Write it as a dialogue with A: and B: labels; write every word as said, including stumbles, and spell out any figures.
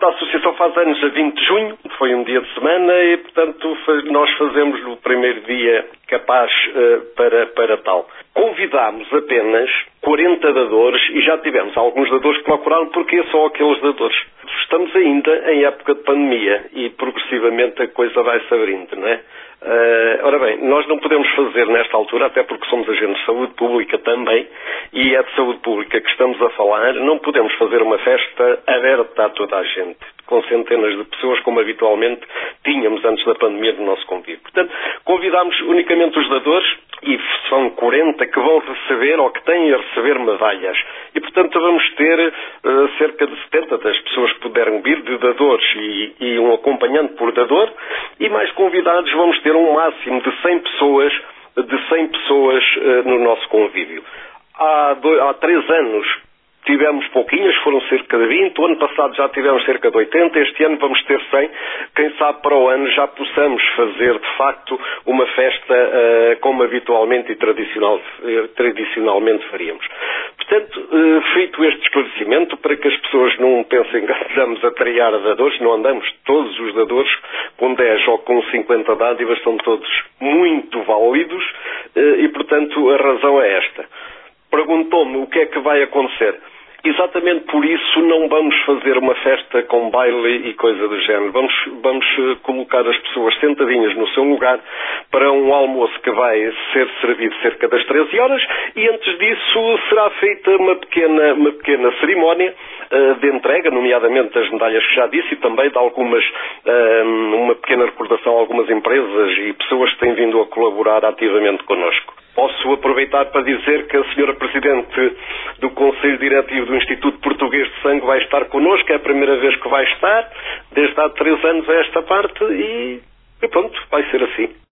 A: a associação faz anos a vinte de junho, foi um dia de semana e, portanto, nós fazemos o primeiro dia capaz uh, para, para tal. Convidámos apenas quarenta dadores e já tivemos alguns dadores que procuraram porque só aqueles dadores. Estamos ainda em época de pandemia e progressivamente a coisa vai se abrindo, não é? Uh, ora bem, nós não podemos fazer nesta altura, até porque somos agentes de saúde pública também, e é de saúde pública que estamos a falar, não podemos fazer uma festa aberta a toda a gente, com centenas de pessoas, como habitualmente tínhamos antes da pandemia no nosso convívio. Portanto, convidámos unicamente os dadores, e são quarenta que vão receber ou que têm a receber medalhas. E, portanto, vamos ter uh, cerca de setenta das pessoas que puderam vir, de dadores e, e um acompanhante por dador, e mais convidados vamos ter um máximo de cem pessoas, de cem pessoas uh, no nosso convívio. Há, dois, há três anos tivemos pouquinhas, foram cerca de vinte, o ano passado já tivemos cerca de oitenta, este ano vamos ter cem, quem sabe para o ano já possamos fazer de facto uma festa uh, como habitualmente e tradicional, uh, tradicionalmente faríamos. Portanto, uh, feito este esclarecimento, para que as pessoas não pensem que andamos a triar dadores, não andamos, todos os dadores com dez ou com cinquenta dádivas são todos muito válidos uh, e portanto a razão é esta. Perguntou-me o que é que vai acontecer. Exatamente por isso não vamos fazer uma festa com baile e coisa do género. Vamos, vamos colocar as pessoas sentadinhas no seu lugar para um almoço que vai ser servido cerca das treze horas e antes disso será feita uma pequena, uma pequena cerimónia uh, de entrega, nomeadamente das medalhas que já disse e também de algumas, uh, uma pequena recordação a algumas empresas e pessoas que têm vindo a colaborar ativamente connosco. Posso aproveitar para dizer que a senhora Presidente do Conselho Diretivo do Instituto Português de Sangue vai estar connosco, é a primeira vez que vai estar, desde há três anos a esta parte e, e pronto, vai ser assim.